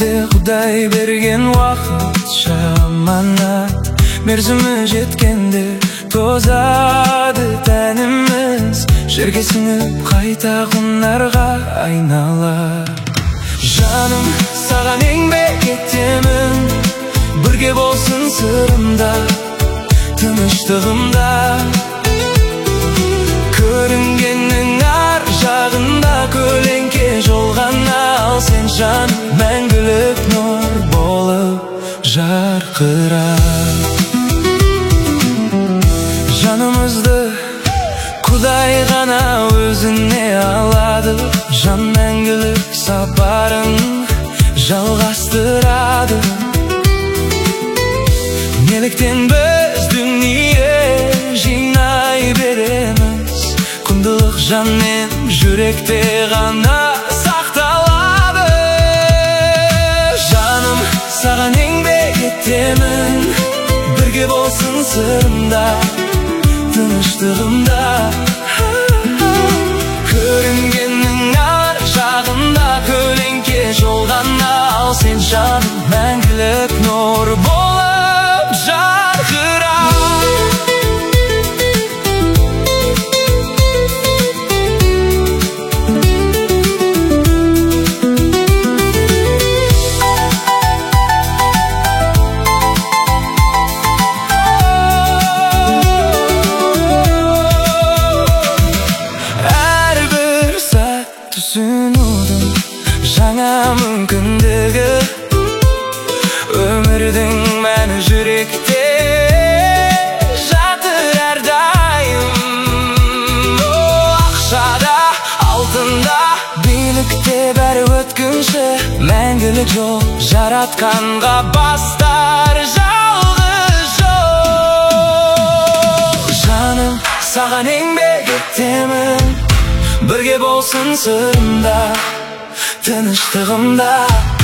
Бізге Құдай берген уақытша аманат, мерзімі жеткенде тозады тәніміз, жерге сіңіп қайта құнарға айналар. Жаным, саған еңбек етемін, бірге болсын сырымда, тыныштығымда. Көрінгеннің ар жағында көлеңке жолғана, ал сен жан мәңгілік нұр болып жарқырап. Жанымызды Құдай ғана өзіне алады, жан мәңгілік сапарын жалғастырады. Неліктен біз дүние жинай береміз, құндылық жан мен жүректе ғана сақталады. Жаным, саған еңбек етемін, бірге болсын сырымда, тыныштығымда. Көрінгеннің ар жағында көлеңке жолғана, ал сен жан мәңгілік нұр болып жарқырап. Түсінудің жаңа мүмкіндігі, өмірдің мәні жүректе жатыр әрдайым. Ақшада, алтында, билікте бәрі өткінші, мәңгілік жол жаратқанға бастар жалғыз жол. Жаным, саған еңбек етемін, бірге болсын сырымда, тыныштығымда.